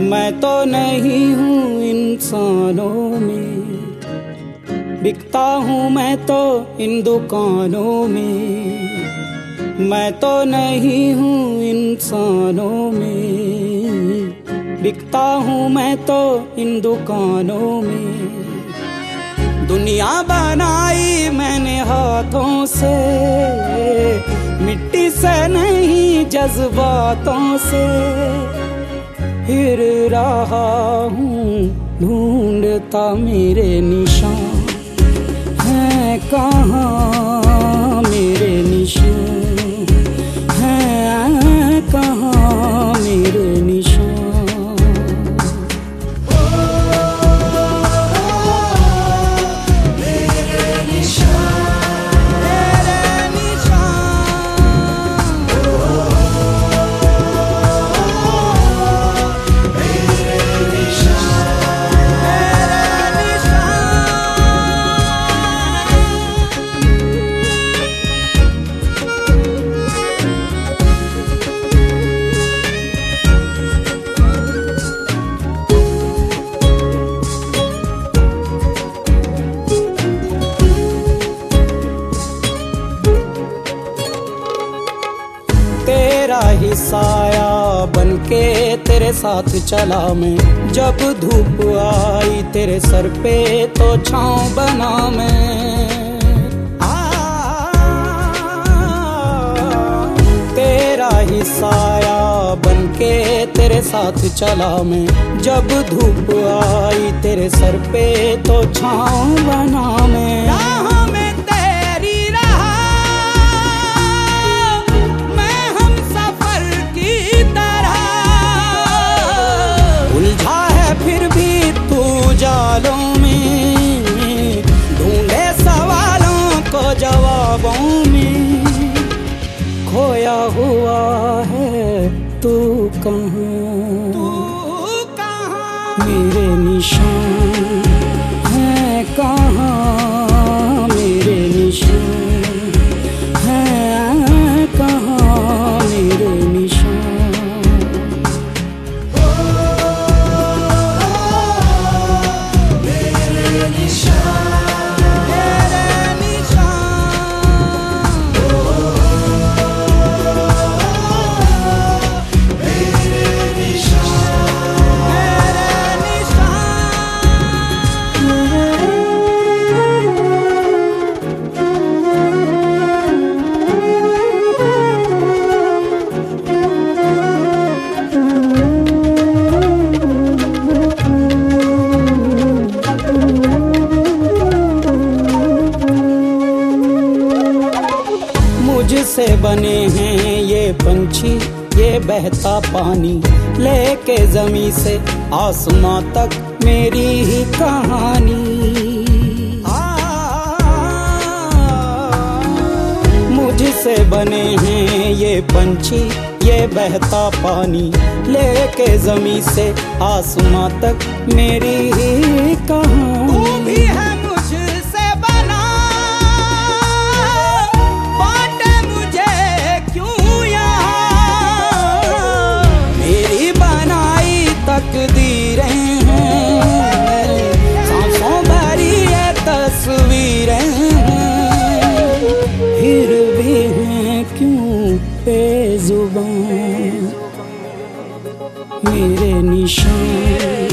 मैं तो नहीं हूँ इंसानों में, बिकता हूँ मैं तो इन दुकानों में। मैं तो नहीं हूँ इंसानों में, बिकता हूँ मैं तो इन दुकानों में। दुनिया बनाई मैंने हाथों से, मिट्टी से नहीं जज्बातों से। फिर रहा हूँ ढूंढता मेरे निशान हैं कहाँ, मेरे निशान हैं कहाँ, मेरे निशान। तेरा ही साया बनके तेरे साथ चला मैं, जब धूप आई तेरे सर पे तो छाँव बना मैं। तेरा ही साया बनके तेरे साथ चला मैं, जब धूप आई तेरे सर पे तो छाँव बना मैं। फिर भी तू जालों में ढूंढे सवालों को जवाबों में। खोया हुआ है तू कहाँ, मेरे निशान हैं कहाँ, मेरे निशान हैं कहाँ, मेरे निशान। मुझसे बने हैं ये पंछी, ये बहता पानी, लेके ज़मीं से आसमां तक मेरी ही कहानी। मुझसे बने हैं ये पंछी, ये बहता पानी, लेके ज़मीं से आसमां तक मेरी ही कहानी। तू भी है तकदीरें हैं, सांसों भरी ये तस्वीरें हैं। फिर भी हैं क्यों बेजुबान मेरे निशान।